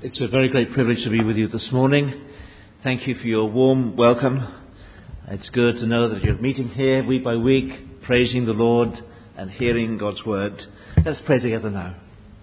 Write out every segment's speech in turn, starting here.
It's a very great privilege to be with you this morning. Thank you for your warm welcome. It's good to know that you're meeting here week by week, praising the Lord and hearing God's word. Let's pray together now.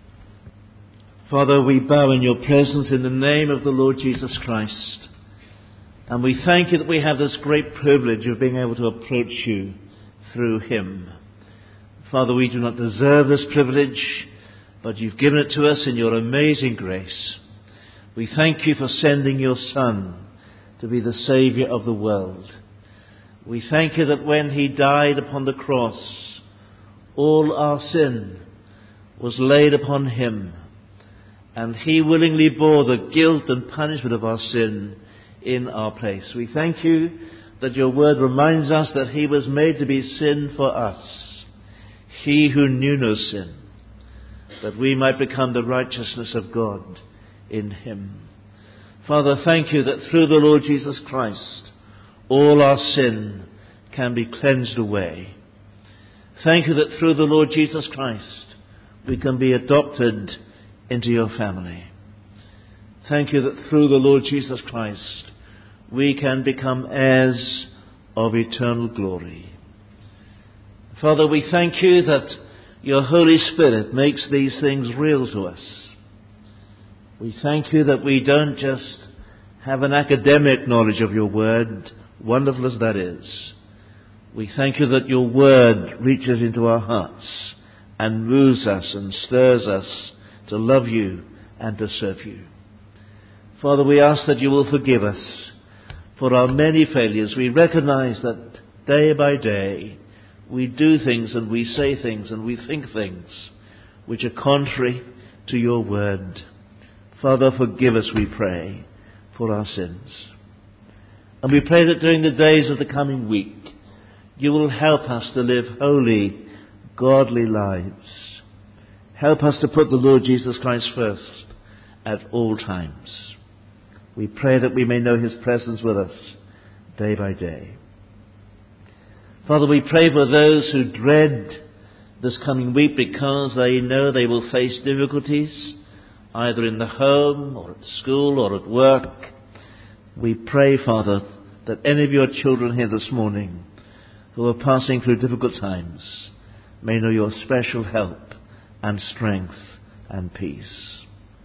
Father, we bow in your presence in the name of the Lord Jesus Christ. And we thank you that we have this great privilege of being able to approach you through him. Father, we do not deserve this privilege, but you've given it to us in your amazing grace. We thank you for sending your Son to be the Saviour of the world. We thank you that when he died upon the cross, all our sin was laid upon him, and he willingly bore the guilt and punishment of our sin in our place. We thank you that your word reminds us that he was made to be sin for us, he who knew no sin, that we might become the righteousness of God in him. Father, thank you that through the Lord Jesus Christ, all our sin can be cleansed away. Thank you that through the Lord Jesus Christ, we can be adopted into your family. Thank you that through the Lord Jesus Christ, we can become heirs of eternal glory. Father, we thank you that your Holy Spirit makes these things real to us. We thank you that we don't just have an academic knowledge of your word, wonderful as that is. We thank you that your word reaches into our hearts and moves us and stirs us to love you and to serve you. Father, we ask that you will forgive us for our many failures. We recognize that day by day we do things and we say things and we think things which are contrary to your word. Father, forgive us, we pray, for our sins. And we pray that during the days of the coming week, you will help us to live holy, godly lives. Help us to put the Lord Jesus Christ first at all times. We pray that we may know his presence with us day by day. Father, we pray for those who dread this coming week because they know they will face difficulties, either in the home or at school or at work. We pray, Father, that any of your children here this morning who are passing through difficult times may know your special help and strength and peace.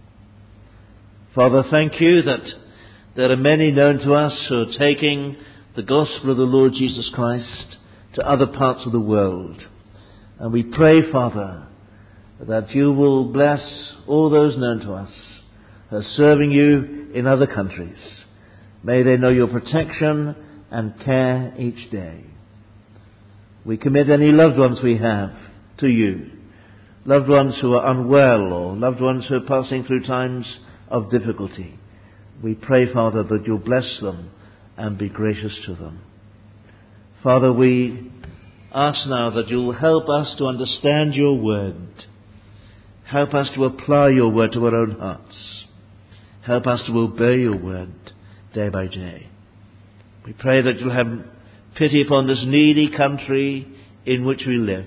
Father, thank you that there are many known to us who are taking the gospel of the Lord Jesus Christ to other parts of the world. And we pray, Father, that you will bless all those known to us who are serving you in other countries. May they know your protection and care each day. We commit any loved ones we have to you, loved ones who are unwell or loved ones who are passing through times of difficulty. We pray, Father, that you'll bless them and be gracious to them. Father, we ask now that you'll help us to understand your word. Help us to apply your word to our own hearts. Help us to obey your word day by day. We pray that you'll have pity upon this needy country in which we live.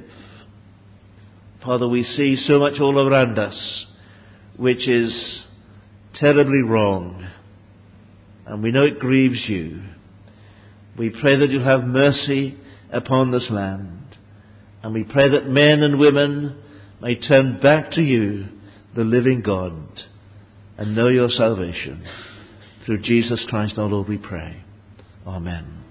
Father, we see so much all around us which is terribly wrong, and we know it grieves you. We pray that you'll have mercy upon this land, and we pray that men and women may turn back to you, the living God, and know your salvation. Through Jesus Christ our Lord we pray. Amen.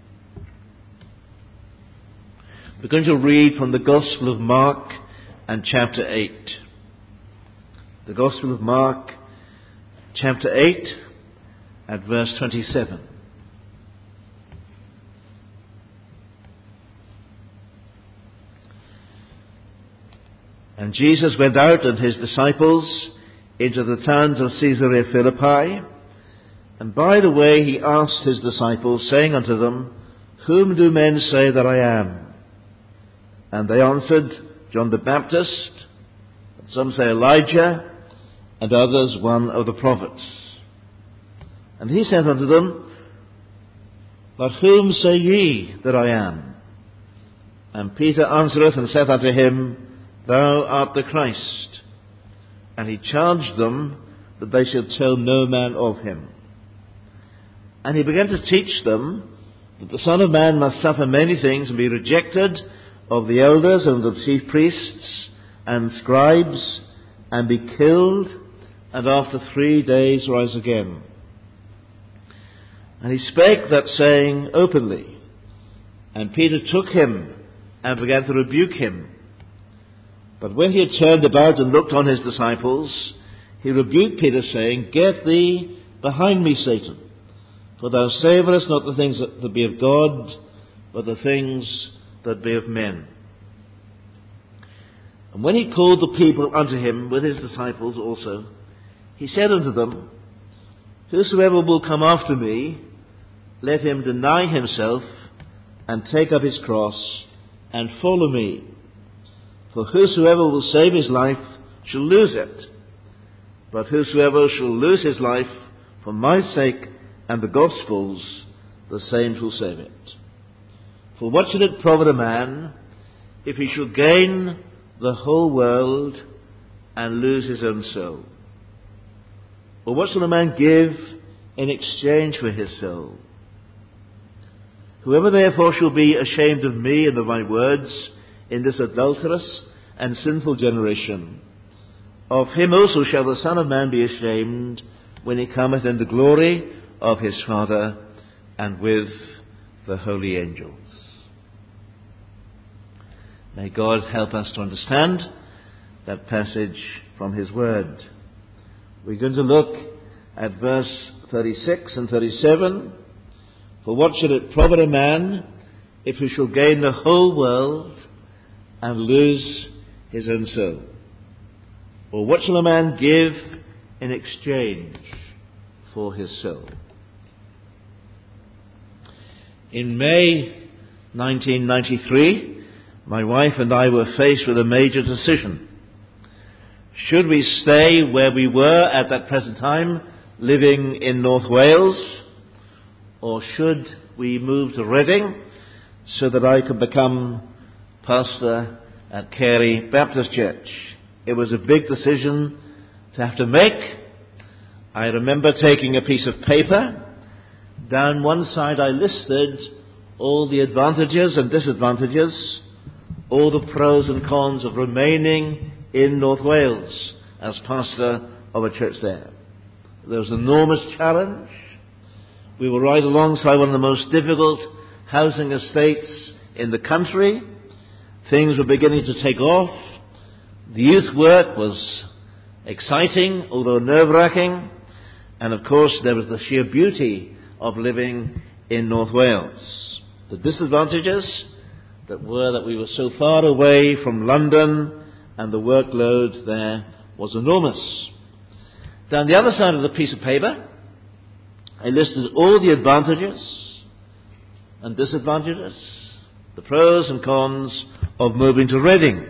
We're going to read from the Gospel of Mark and chapter 8. The Gospel of Mark, chapter 8, at verse 27. And Jesus went out and his disciples into the towns of Caesarea Philippi. And by the way he asked his disciples, saying unto them, Whom do men say that I am? And they answered, John the Baptist, and some say Elijah, and others one of the prophets. And he said unto them, But whom say ye that I am? And Peter answereth and saith unto him, Thou art the Christ. And he charged them that they should tell no man of him. And he began to teach them that the Son of Man must suffer many things and be rejected of the elders and the chief priests and scribes, and be killed, and after 3 days rise again. And he spake that saying openly. And Peter took him and began to rebuke him. But when he had turned about and looked on his disciples, he rebuked Peter, saying, Get thee behind me, Satan, for thou savourest not the things that be of God, but the things that be of men. And when he called the people unto him with his disciples also, he said unto them, Whosoever will come after me, let him deny himself, and take up his cross, and follow me. For whosoever will save his life shall lose it. But whosoever shall lose his life for my sake and the gospel's, the same shall save it. For what shall it profit a man if he shall gain the whole world and lose his own soul? Or what shall a man give in exchange for his soul? Whoever therefore shall be ashamed of me and of my words in this adulterous and sinful generation, of him also shall the Son of Man be ashamed when he cometh in the glory of his Father and with the holy angels. May God help us to understand that passage from his word. We're going to look at verse 36 and 37. For what shall it profit a man if he shall gain the whole world and lose his own soul? Or what shall a man give in exchange for his soul? In May 1993, my wife and I were faced with a major decision. Should we stay where we were at that present time, living in North Wales, or should we move to Reading so that I could become pastor at Carey Baptist Church? It was a big decision to have to make. I remember taking a piece of paper. Down one side I listed all the advantages and disadvantages, all the pros and cons of remaining in North Wales as pastor of a church there. There was an enormous challenge. We were right alongside one of the most difficult housing estates in the country. Things were beginning to take off. The youth work was exciting, although nerve-wracking. And of course, there was the sheer beauty of living in North Wales. The disadvantages that we were so far away from London, and the workload there was enormous. Down the other side of the piece of paper, I listed all the advantages and disadvantages, the pros and cons of moving to Reading.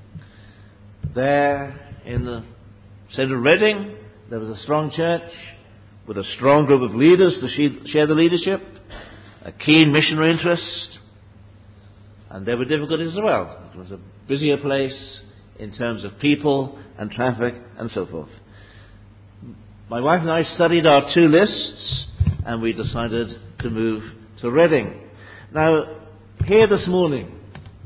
There in the centre of Reading, there was a strong church with a strong group of leaders to share the leadership, a keen missionary interest, and there were difficulties as well. It was a busier place in terms of people and traffic and so forth. My wife and I studied our two lists, and we decided to move to Reading. Now, here this morning,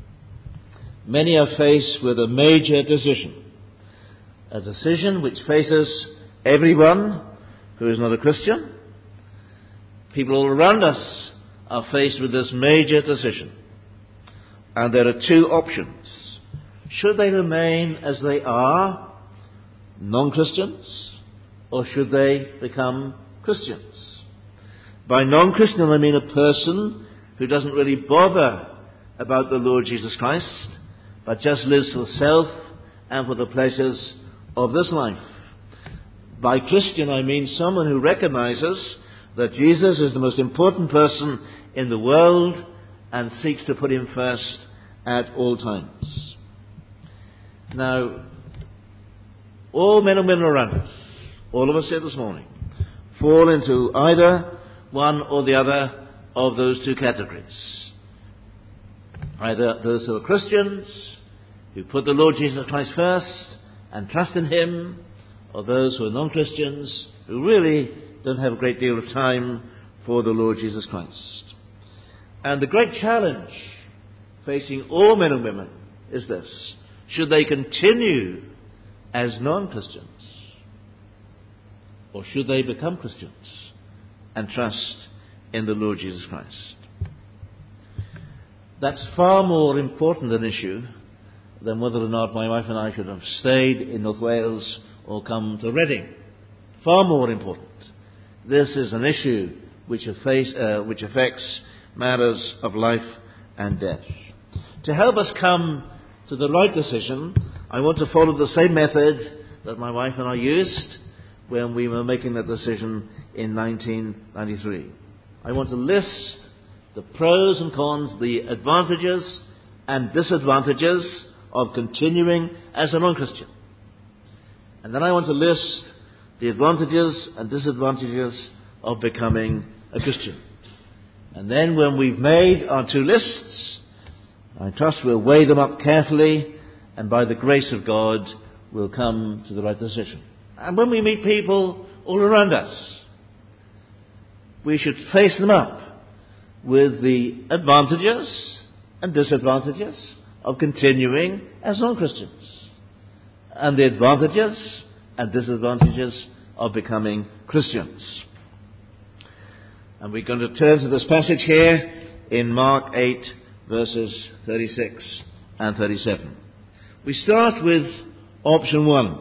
many are faced with a major decision. A decision which faces everyone who is not a Christian. People all around us are faced with this major decision. And there are two options. Should they remain as they are, non-Christians, or should they become Christians? By non-Christian I mean a person who doesn't really bother about the Lord Jesus Christ, but just lives for self and for the pleasures of this life. By Christian I mean someone who recognizes that Jesus is the most important person in the world and seeks to put him first at all times. Now, all men and women around us, all of us here this morning, fall into either one or the other of those two categories. Either those who are Christians, who put the Lord Jesus Christ first and trust in him, or those who are non-Christians, who really don't have a great deal of time for the Lord Jesus Christ. And the great challenge facing all men and women is this: should they continue as non-Christians, or should they become Christians and trust in the Lord Jesus Christ? That's far more important an issue than whether or not my wife and I should have stayed in North Wales or come to Reading. Far more important. This is an issue which affects matters of life and death. To help us come to the right decision, I want to follow the same method that my wife and I used when we were making that decision in 1993. I want to list the pros and cons, the advantages and disadvantages of continuing as a non-Christian. And then I want to list the advantages and disadvantages of becoming a Christian. And then when we've made our two lists, I trust we'll weigh them up carefully, and by the grace of God, we'll come to the right decision. And when we meet people all around us, we should face them up with the advantages and disadvantages of continuing as non-Christians, and the advantages and disadvantages of becoming Christians. And we're going to turn to this passage here in Mark 8, verses 36 and 37. We start with option 1.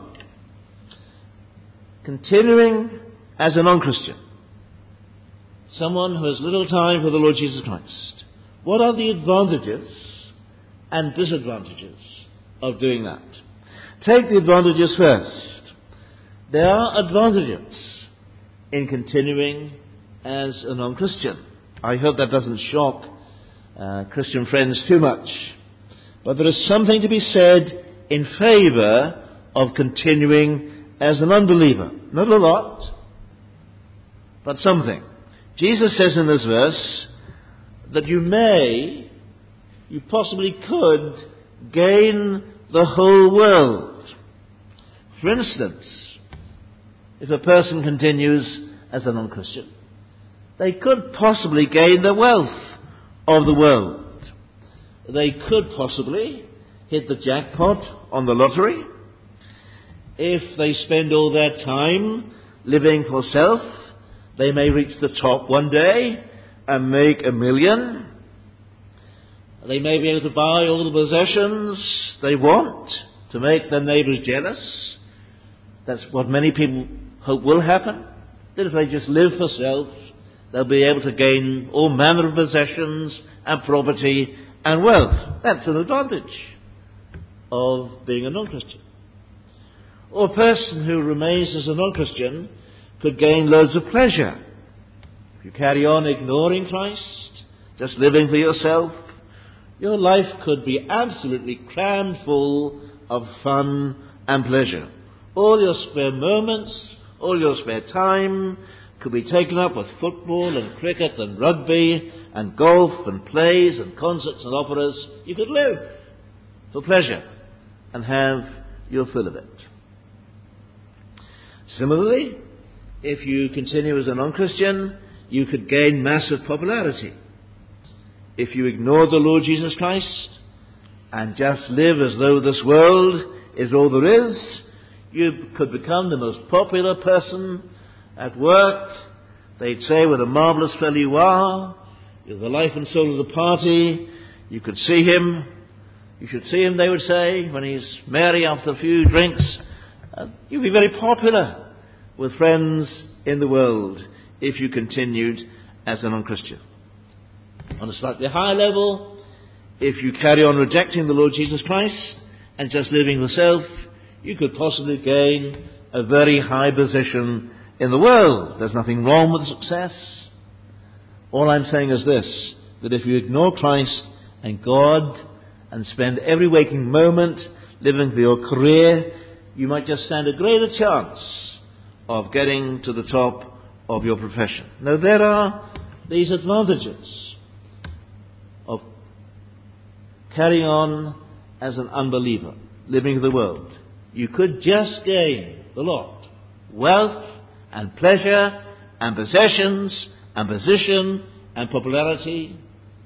Continuing as a non-Christian. Someone who has little time for the Lord Jesus Christ. What are the advantages and disadvantages of doing that? Take the advantages first. There are advantages in continuing as a non-Christian. I hope that doesn't shock Christian friends too much. But there is something to be said in favour of continuing as an unbeliever. Not a lot, but something. Jesus says in this verse that you possibly could gain the whole world. For instance, if a person continues as a non-Christian, they could possibly gain the wealth of the world. They could possibly hit the jackpot on the lottery. If they spend all their time living for self, they may reach the top one day and make $1 million. They may be able to buy all the possessions they want to make their neighbours jealous. That's what many people hope will happen. That if they just live for self, they'll be able to gain all manner of possessions and property and wealth. That's an advantage of being a non-Christian. Or a person who remains as a non-Christian could gain loads of pleasure. If you carry on ignoring Christ, just living for yourself, your life could be absolutely crammed full of fun and pleasure. All your spare moments, all your spare time could be taken up with football and cricket and rugby and golf and plays and concerts and operas. You could live for pleasure and have your fill of it. Similarly, if you continue as a non-Christian, you could gain massive popularity. If you ignore the Lord Jesus Christ and just live as though this world is all there is, you could become the most popular person at work. They'd say, what a marvellous fellow you are. You're the life and soul of the party. You could see him. You should see him, they would say, when he's merry after a few drinks. You'd be very popular with friends in the world if you continued as a non-Christian. On a slightly higher level, if you carry on rejecting the Lord Jesus Christ and just living for self, you could possibly gain a very high position in the world. There's nothing wrong with success. All I'm saying is this, that if you ignore Christ and God and spend every waking moment living for your career, you might just stand a greater chance of getting to the top of your profession. Now, there are these advantages of carrying on as an unbeliever, living for the world. You could just gain the lot. wealth and pleasure and possessions and position and popularity,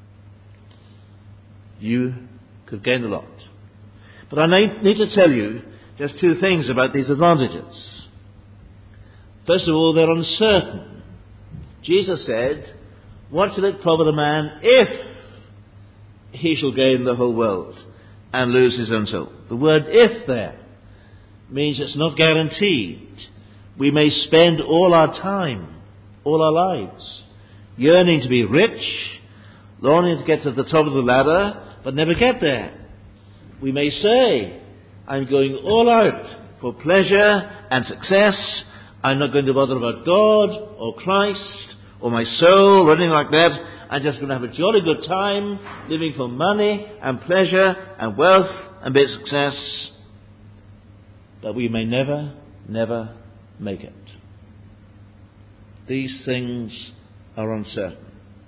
you could gain a lot. But I need to tell you just two things about these advantages. First of all, they're uncertain. Jesus said, "What shall it profit a man if he shall gain the whole world and lose his own soul?" The word "if" there means it's not guaranteed. We may spend all our time, all our lives, yearning to be rich, longing to get to the top of the ladder, but never get there. We may say, "I'm going all out for pleasure and success. I'm not going to bother about God or Christ or my soul or anything like that. I'm just going to have a jolly good time living for money and pleasure and wealth and big success." But we may never make it. These things are uncertain.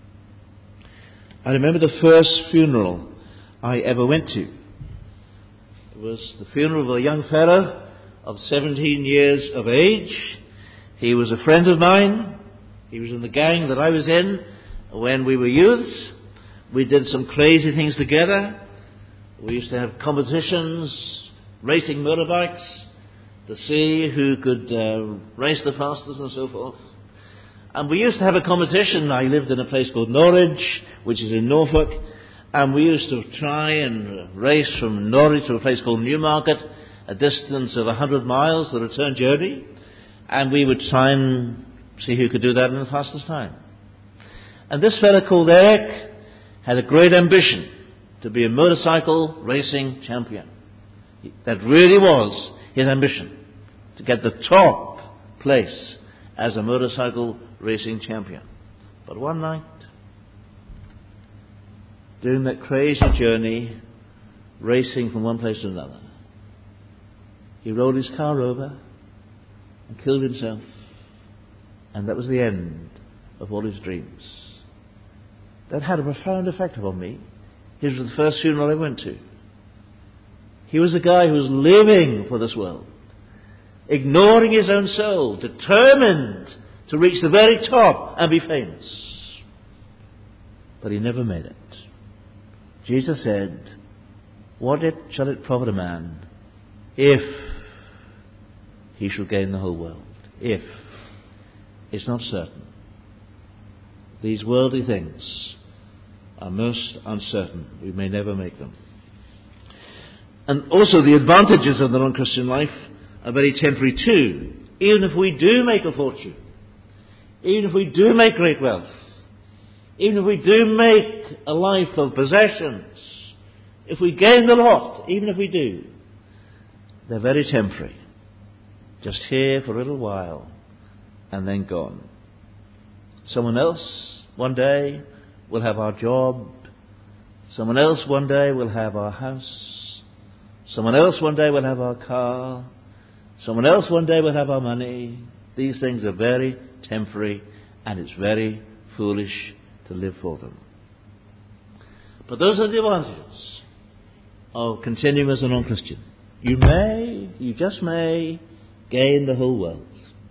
I remember the first funeral I ever went to. It was the funeral of a young fellow of 17 years of age. He was a friend of mine. He was in the gang that I was in when we were youths. We did some crazy things together. We used to have competitions, racing motorbikes, to see who could race the fastest and so forth. And we used to have a competition. I lived in a place called Norwich, which is in Norfolk, and we used to try and race from Norwich to a place called Newmarket, a distance of 100 miles, the return journey, and we would try and see who could do that in the fastest time. And this fellow called Eric had a great ambition to be a motorcycle racing champion. That really was his ambition, to get the top place as a motorcycle racing champion. But one night, doing that crazy journey, racing from one place to another, he rolled his car over and killed himself. And that was the end of all his dreams. That had a profound effect upon me. His was the first funeral I went to. He was a guy who was living for this world, ignoring his own soul, determined to reach the very top and be famous. But he never made it. Jesus said, "What shall it profit a man if he shall gain the whole world?" If. It's not certain. These worldly things are most uncertain. We may never make them. And also the advantages of the non-Christian life are very temporary too. Even if we do make a fortune, even if we do make great wealth, even if we do make a life of possessions, if we gain a lot, even if we do, they're very temporary. Just here for a little while and then gone. Someone else one day will have our job. Someone else one day will have our house. Someone else one day will have our car. Someone else one day will have our money. These things are very temporary, and it's very foolish to live for them. But those are the advantages of continuing as a non-Christian. You just may gain the whole world.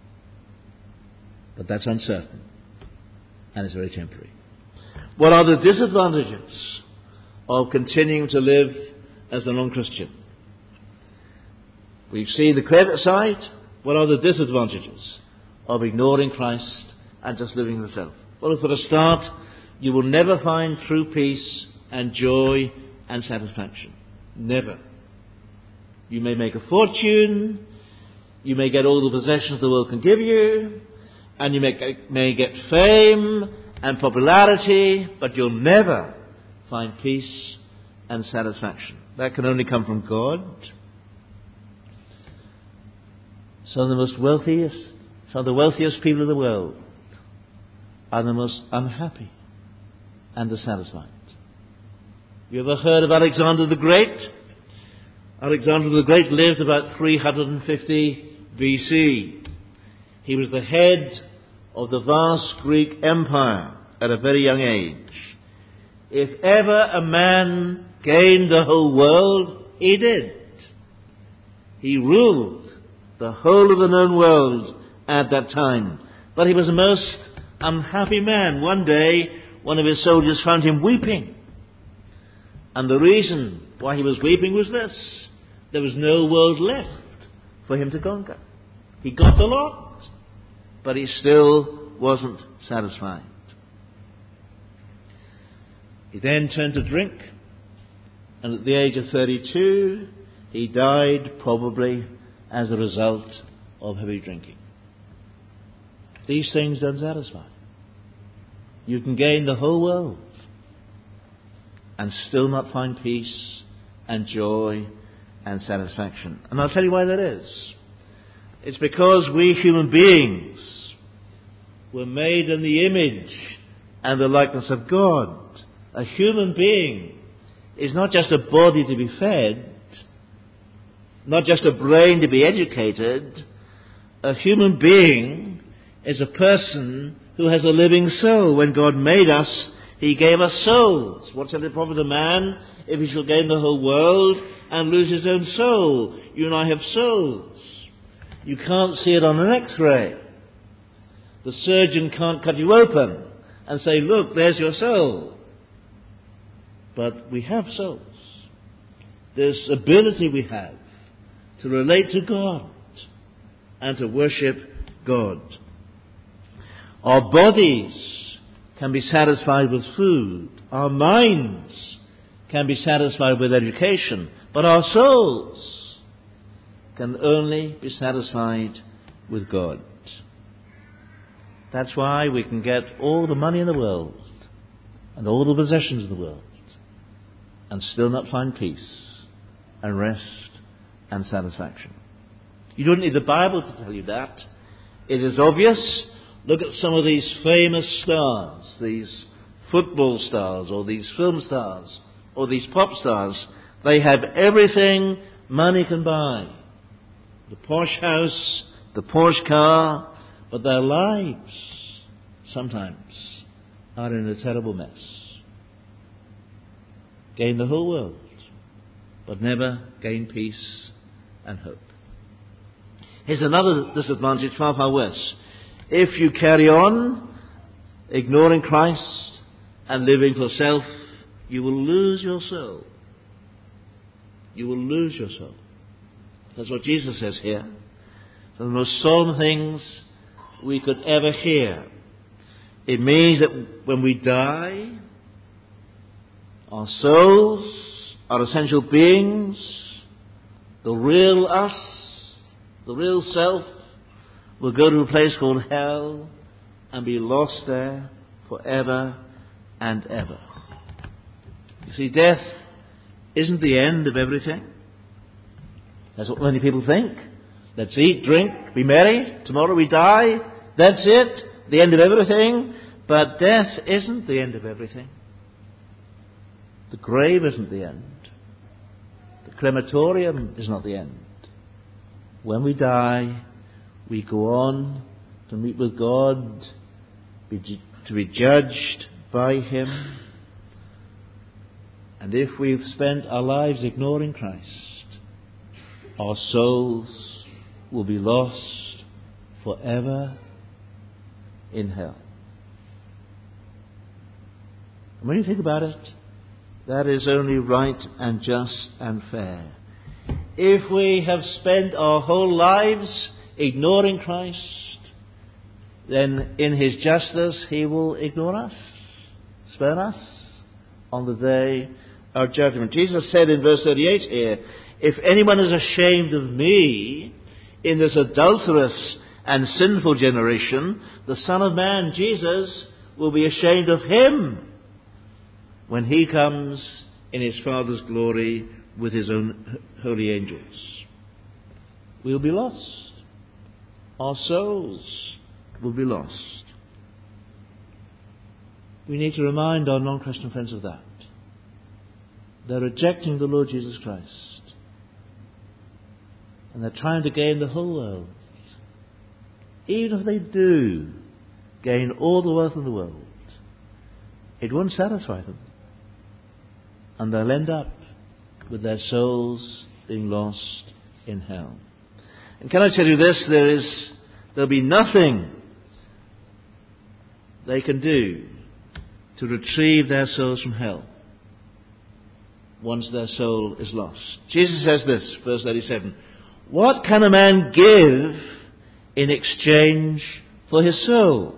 But that's uncertain, and it's very temporary. What are the disadvantages of continuing to live as a non-Christian? We've seen the credit side. What are the disadvantages of ignoring Christ and just living for self? Well, for a start, you will never find true peace and joy and satisfaction. Never. You may make a fortune, you may get all the possessions the world can give you, and you may get fame and popularity, but you'll never find peace and satisfaction. That can only come from God. Some of the wealthiest people in the world are the most unhappy and dissatisfied. You ever heard of Alexander the Great? Alexander the Great lived about 350 BC. He was the head of the vast Greek Empire at a very young age. If ever a man gained the whole world, he did. He ruled the whole of the known world at that time. But he was a most unhappy man. One day, one of his soldiers found him weeping. And the reason why he was weeping was this: there was no world left for him to conquer. He got a lot, but he still wasn't satisfied. He then turned to drink, and at the age of 32, he died probably as a result of heavy drinking. These things don't satisfy. You can gain the whole world and still not find peace and joy and satisfaction. And I'll tell you why that is. It's because we human beings were made in the image and the likeness of God. A human being is not just a body to be fed, not just a brain to be educated. A human being is a person who has a living soul. When God made us, He gave us souls. What shall it profit a man if he shall gain the whole world and lose his own soul? You and I have souls. You can't see it on an X-ray. The surgeon can't cut you open and say, look, there's your soul. But we have souls. This ability we have to relate to God and to worship God. Our bodies can be satisfied with food. Our minds can be satisfied with education. But our souls can only be satisfied with God. That's why we can get all the money in the world and all the possessions of the world and still not find peace and rest and satisfaction. You don't need the Bible to tell you that. It is obvious. Look at some of these famous stars, these football stars or these film stars or these pop stars. They have everything money can buy. The posh house, the Porsche car, but their lives sometimes are in a terrible mess. Gain the whole world, but never gain peace and hope. Here's another disadvantage far, far worse. If you carry on ignoring Christ and living for self, you will lose your soul. You will lose your soul. That's what Jesus says here. So the most solemn things we could ever hear. It means that when we die, our souls, our essential beings, the real us, the real self, will go to a place called hell and be lost there forever and ever. You see, death isn't the end of everything. That's what many people think. Let's eat, drink, be merry. Tomorrow we die. That's it. The end of everything. But death isn't the end of everything. The grave isn't the end. The crematorium is not the end. When we die, we go on to meet with God, to be judged by Him. And if we've spent our lives ignoring Christ, our souls will be lost forever in hell. And when you think about it, that is only right and just and fair. If we have spent our whole lives ignoring Christ, then in His justice He will ignore us, spurn us on the day of judgment. Jesus said in verse 38 here, if anyone is ashamed of me in this adulterous and sinful generation, the Son of Man, Jesus, will be ashamed of him when He comes in His Father's glory with His own holy angels. We'll be lost. Our souls will be lost. We need to remind our non-Christian friends of that. They're rejecting the Lord Jesus Christ. And they're trying to gain the whole world. Even if they do gain all the wealth in the world, it won't satisfy them. And they'll end up with their souls being lost in hell. And can I tell you this? There is There'll be nothing they can do to retrieve their souls from hell once their soul is lost. Jesus says this, verse 37, "What can a man give in exchange for his soul?"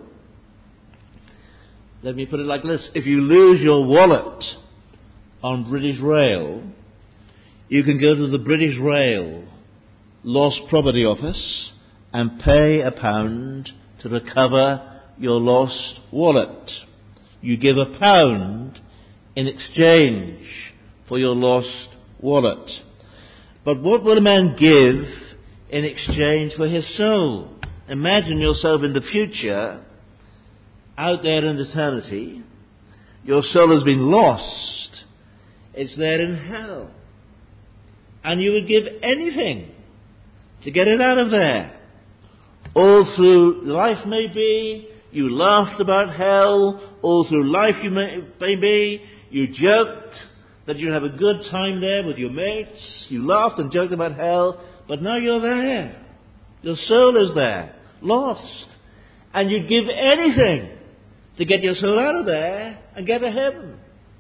Let me put it like this. If you lose your wallet on British Rail, you can go to the British Rail Lost Property Office and pay £1 to recover your lost wallet. You give £1 in exchange for your lost wallet. But what will a man give in exchange for his soul? Imagine yourself in the future, out there in eternity. Your soul has been lost. It's there in hell. And you would give anything to get it out of there. All through life maybe, you laughed about hell. All through life maybe, you joked that you'd have a good time there with your mates. You laughed and joked about hell. But now you're there. Your soul is there, lost. And you'd give anything to get your soul out of there and get to heaven.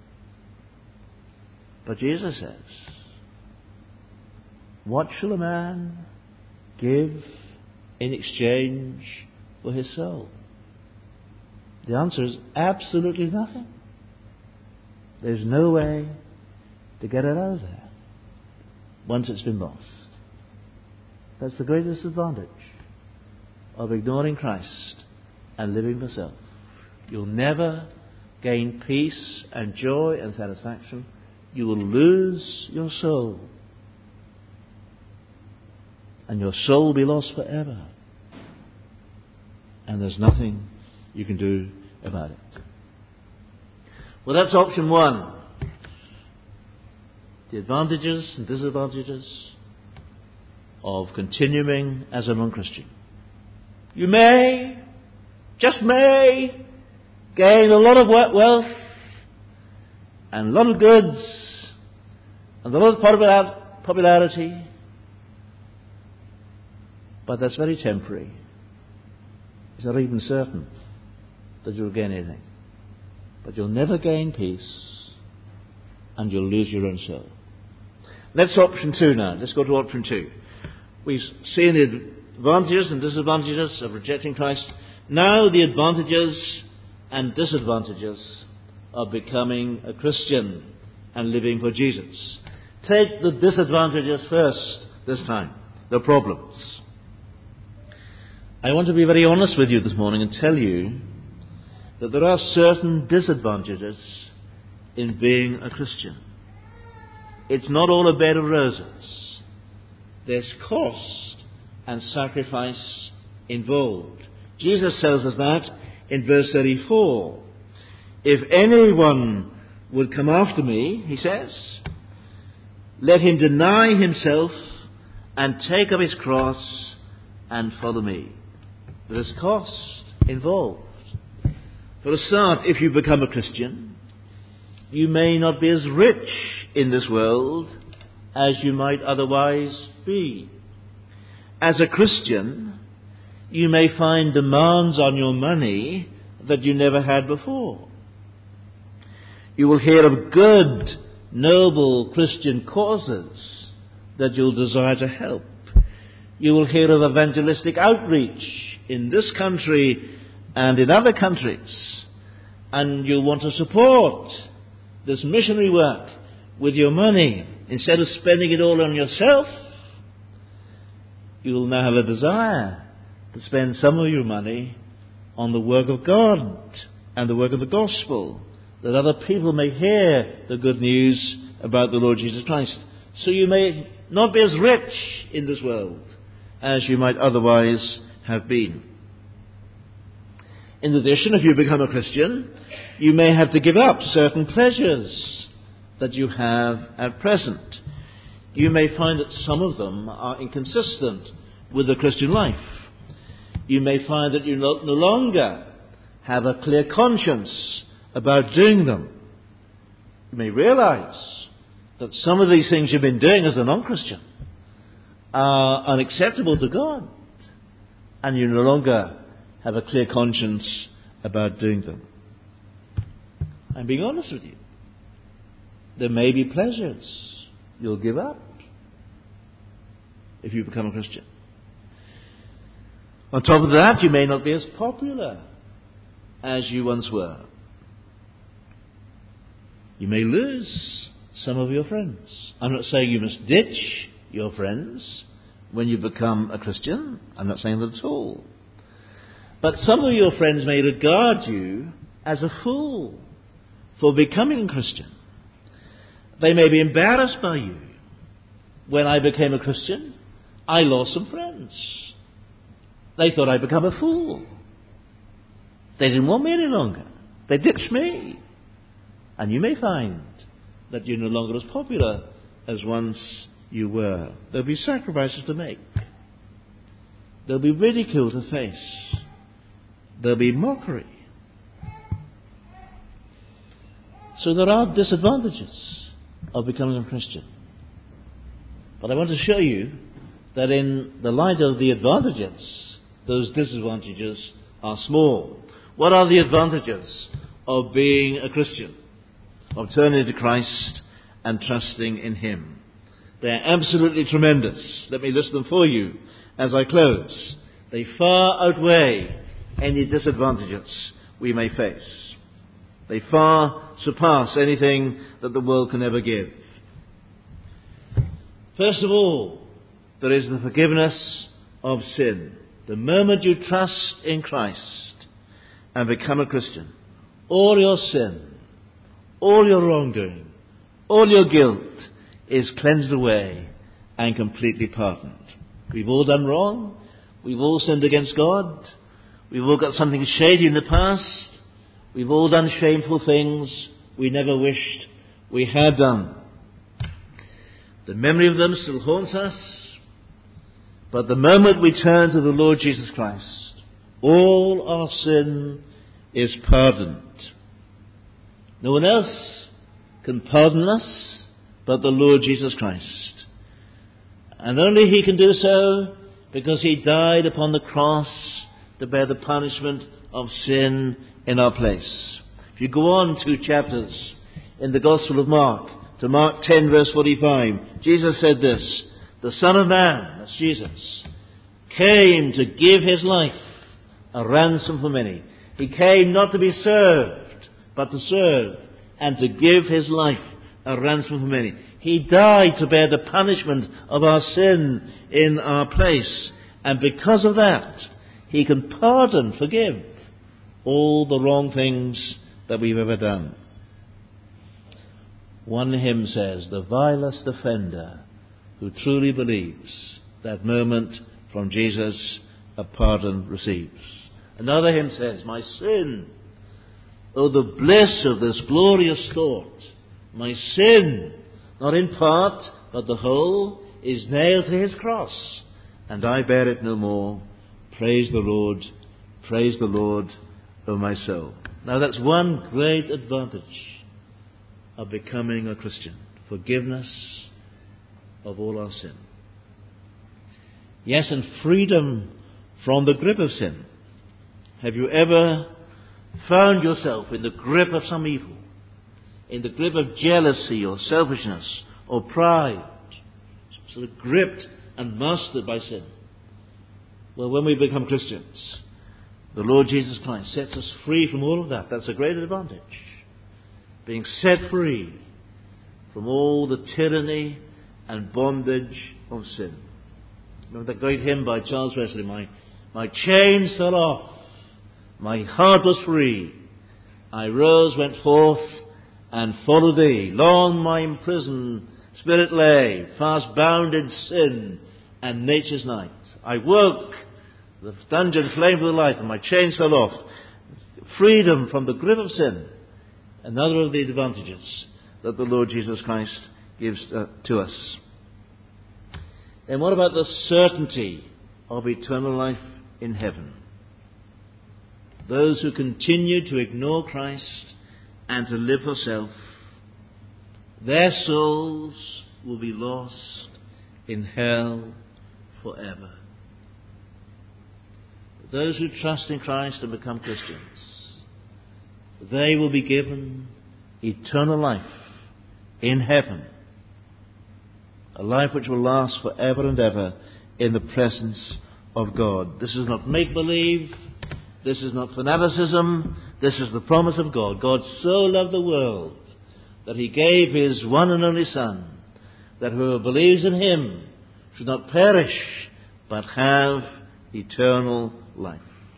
But Jesus says, what shall a man give in exchange for his soul? The answer is absolutely nothing. There's no way to get it out of there once it's been lost. That's the greatest advantage of ignoring Christ and living for self. You'll never gain peace and joy and satisfaction. You will lose your soul. And your soul will be lost forever. And there's nothing you can do about it. Well, that's option one. The advantages and disadvantages of continuing as a non-Christian. You may, just may, gain a lot of wealth and a lot of goods and a lot of popularity, but that's very temporary. It's not even certain that you'll gain anything. But you'll never gain peace, and you'll lose your own soul. Let's option two now. Let's go to option two. We've seen the advantages and disadvantages of rejecting Christ. Now the advantages and disadvantages of becoming a Christian and living for Jesus. Take the disadvantages first this time, the problems. I want to be very honest with you this morning and tell you that there are certain disadvantages in being a Christian. It's not all a bed of roses. There's cost and sacrifice involved. Jesus tells us that in verse 34. If anyone would come after me, he says, let him deny himself and take up his cross and follow me. There is cost involved. For a start, if you become a Christian, you may not be as rich in this world as you might otherwise be. As a Christian, you may find demands on your money that you never had before. You will hear of good, noble Christian causes that you'll desire to help. You will hear of evangelistic outreach in this country and in other countries, and you'll want to support this missionary work with your money. Instead of spending it all on yourself, you will now have a desire to spend some of your money on the work of God and the work of the gospel, that other people may hear the good news about the Lord Jesus Christ. So you may not be as rich in this world as you might otherwise have been. In addition, if you become a Christian, you may have to give up certain pleasures that you have at present. You may find that some of them are inconsistent with the Christian life. You may find that you no longer have a clear conscience about doing them. You may realize that some of these things you've been doing as a non-Christian are unacceptable to God. and you no longer have a clear conscience about doing them. I'm being honest with you. There may be pleasures you'll give up if you become a Christian. On top of that, you may not be as popular as you once were. You may lose some of your friends. I'm not saying you must ditch your friends when you become a Christian. I'm not saying that at all. But some of your friends may regard you as a fool for becoming a Christian. They may be embarrassed by you. When I became a Christian, I lost some friends. They thought I'd become a fool. They didn't want me any longer. They ditched me. And you may find that you're no longer as popular as once you were. There'll be sacrifices to make. There'll be ridicule to face. There'll be mockery. So there are disadvantages of becoming a Christian. But I want to show you that in the light of the advantages, those disadvantages are small. What are the advantages of being a Christian? Of turning to Christ and trusting in Him? They're absolutely tremendous. Let me list them for you as I close. They far outweigh any disadvantages we may face. They far surpass anything that the world can ever give. First of all, there is the forgiveness of sin. The moment you trust in Christ and become a Christian, all your sin, all your wrongdoing, all your guilt is cleansed away and completely pardoned. We've all done wrong. We've all sinned against God. We've all got something shady in the past. We've all done shameful things we never wished we had done. The memory of them still haunts us. But the moment we turn to the Lord Jesus Christ, all our sin is pardoned. No one else can pardon us but the Lord Jesus Christ. And only He can do so because He died upon the cross to bear the punishment of sin in our place. If you go on 2 chapters in the Gospel of Mark, to Mark 10 verse 45, Jesus said this: the Son of Man, that's Jesus, came to give His life a ransom for many. He came not to be served, but to serve, and to give His life a ransom for many. He died to bear the punishment of our sin in our place. And because of that, He can pardon, forgive all the wrong things that we've ever done. One hymn says, the vilest offender who truly believes, that moment from Jesus a pardon receives. Another hymn says, my sin, oh the bliss of this glorious thought, my sin, not in part, but the whole, is nailed to His cross, and I bear it no more. Praise the Lord, O my soul. Now that's one great advantage of becoming a Christian. Forgiveness of all our sin. Yes, and freedom from the grip of sin. Have you ever found yourself in the grip of some evil? In the grip of jealousy or selfishness or pride? Sort of gripped and mastered by sin. Well, when we become Christians, the Lord Jesus Christ sets us free from all of that. That's a great advantage. Being set free from all the tyranny and bondage of sin. Remember that great hymn by Charles Wesley, my chains fell off, my heart was free, I rose, went forth, and followed Thee. Long my imprisoned spirit lay, fast bound in sin and nature's night. I woke, the dungeon flamed with light, and my chains fell off. Freedom from the grip of sin. Another of the advantages that the Lord Jesus Christ gives to us. And what about the certainty of eternal life in heaven? Those who continue to ignore Christ and to live for self, their souls will be lost in hell forever. those who trust in Christ and become Christians, they will be given eternal life in heaven, a life which will last forever and ever in the presence of God. This is not make-believe. This is not fanaticism. This is the promise of God. God so loved the world that he gave his one and only Son, that whoever believes in him should not perish, but have eternal life.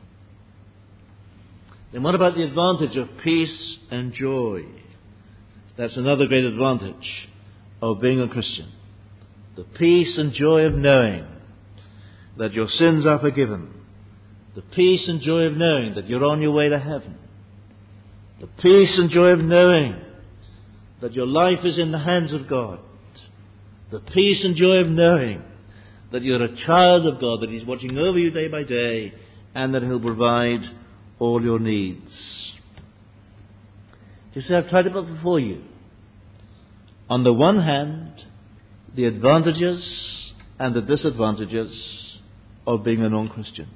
Then what about the advantage of peace and joy? That's another great advantage of being a Christian. The peace and joy of knowing that your sins are forgiven. The peace and joy of knowing that you're on your way to heaven. The peace and joy of knowing that your life is in the hands of God. The peace and joy of knowing that you're a child of God, that he's watching over you day by day, and that he'll provide all your needs. You see, I've tried to put before you, on the one hand, the advantages and the disadvantages of being a non-Christian.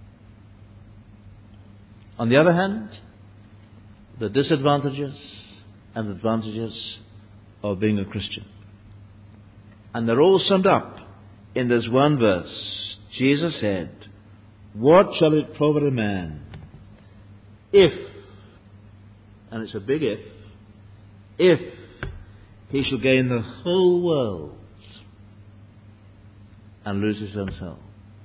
On the other hand, the disadvantages and advantages of being a Christian. And they're all summed up in this one verse. Jesus said, "What shall it profit a man if," and it's a big if he shall gain the whole world and lose his own soul?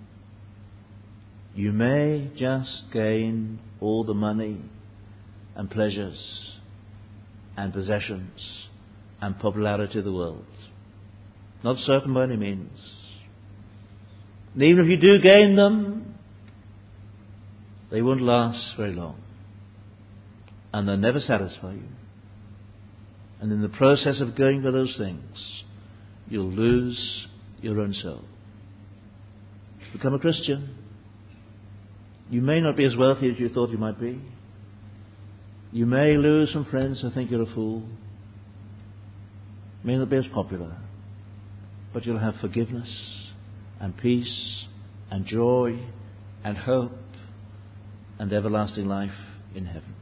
You may just gain all the money and pleasures and possessions and popularity of the world. Not certain by any means. And even if you do gain them, they won't last very long. And they'll never satisfy you. And in the process of going for those things, you'll lose your own soul. Become a Christian. You may not be as wealthy as you thought you might be. You may lose some friends who think you're a fool. You may not be as popular. But you'll have forgiveness and peace and joy and hope and everlasting life in heaven.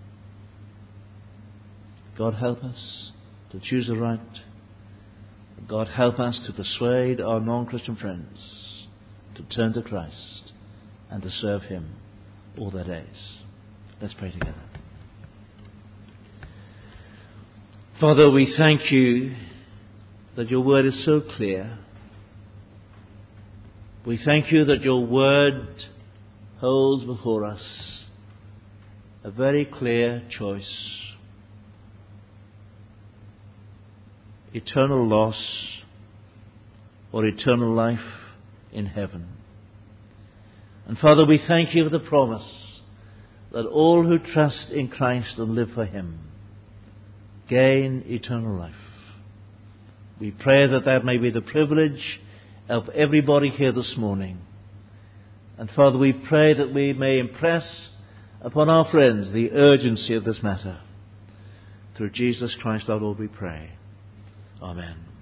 God help us to choose the right. God help us to persuade our non-Christian friends to turn to Christ and to serve him all their days. Let's pray together. Father, we thank you that your word is so clear. We thank you that your word holds before us a very clear choice. Eternal loss or eternal life in heaven. And Father, we thank you for the promise that all who trust in Christ and live for him gain eternal life. We pray that that may be the privilege of everybody here this morning. And Father, we pray that we may impress upon our friends the urgency of this matter. Through Jesus Christ our Lord we pray. Amen.